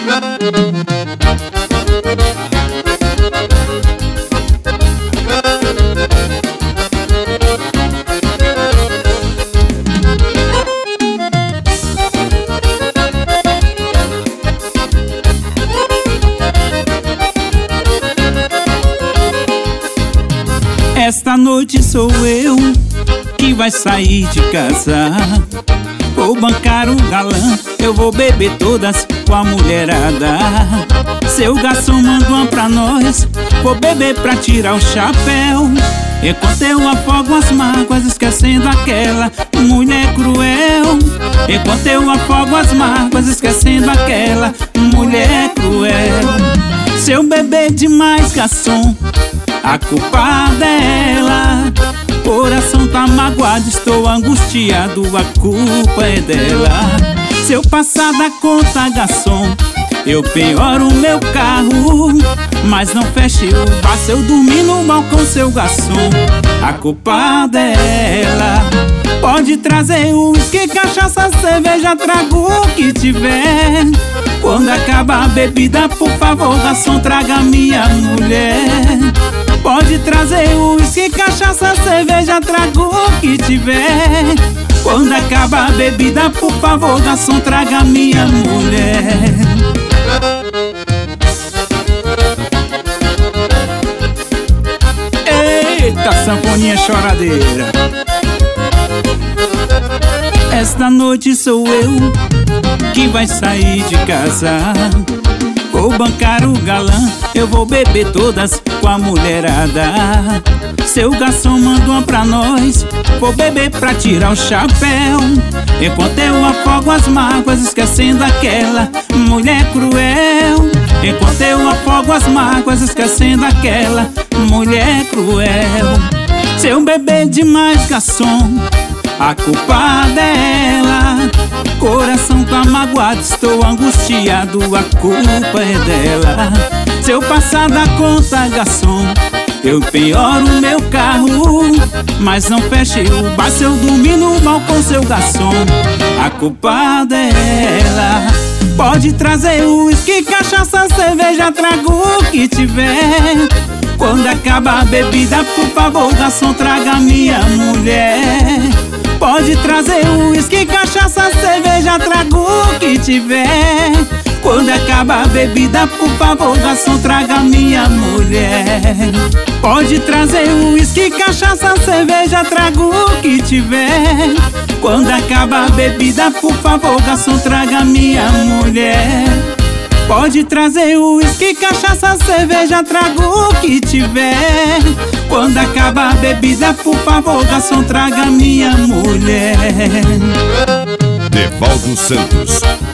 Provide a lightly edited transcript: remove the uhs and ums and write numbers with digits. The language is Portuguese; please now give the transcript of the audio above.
Esta noite sou eu que vai sair de casa. Vou bancar um galã, eu vou beber todas com a mulherada. Seu garçom manda uma pra nós, vou beber pra tirar o chapéu. Enquanto eu afogo as mágoas, esquecendo aquela mulher cruel. Enquanto eu afogo as mágoas, esquecendo aquela mulher cruel. Se eu beber demais, garçom, a culpa dela. Coração tá magoado, estou angustiado, a culpa é dela. Se eu passar da conta, garçom, eu pioro o meu carro. Mas não feche o bar se eu dormir no balcão, seu garçom, a culpa dela. Pode trazer uísque, cachaça, cerveja, trago o que tiver. Quando acaba a bebida, por favor, garçom, traga minha mulher. Pode trazer uísque, cachaça, cerveja, trago o que tiver. Quando acaba a bebida, por favor, garçom, traga minha mulher. Eita, sanfoninha choradeira. Esta noite sou eu que vai sair de casa. Vou bancar o galã, eu vou beber todas com a mulherada. Seu garçom manda uma pra nós, vou beber pra tirar o chapéu. Enquanto eu afogo as mágoas, esquecendo aquela mulher cruel. Enquanto eu afogo as mágoas, esquecendo aquela mulher cruel. Se eu beber demais, garçom, a culpa dela. Coração tá magoado, estou angustiado, a culpa é dela. Se eu passar da conta, garçom, eu pioro o meu carro. Mas não feche o bar se eu dormir no balcão, seu garçom, a culpa dela. Pode trazer uísque, cachaça, cerveja, trago o que tiver. Quando acaba a bebida, por favor, garçom, traga minha mulher. Pode trazer uísque, cachaça, cerveja, trago o que tiver. Quando acaba a bebida, por favor, garçom, traga minha mulher. Pode trazer uísque, cachaça, cerveja, trago o que tiver. Quando acaba a bebida, por favor, garçom, traga minha mulher. Pode trazer uísque, cachaça, cerveja, trago o que tiver. Quando acaba a bebida, por favor, garçom, traga minha mulher. Devaldo Santos.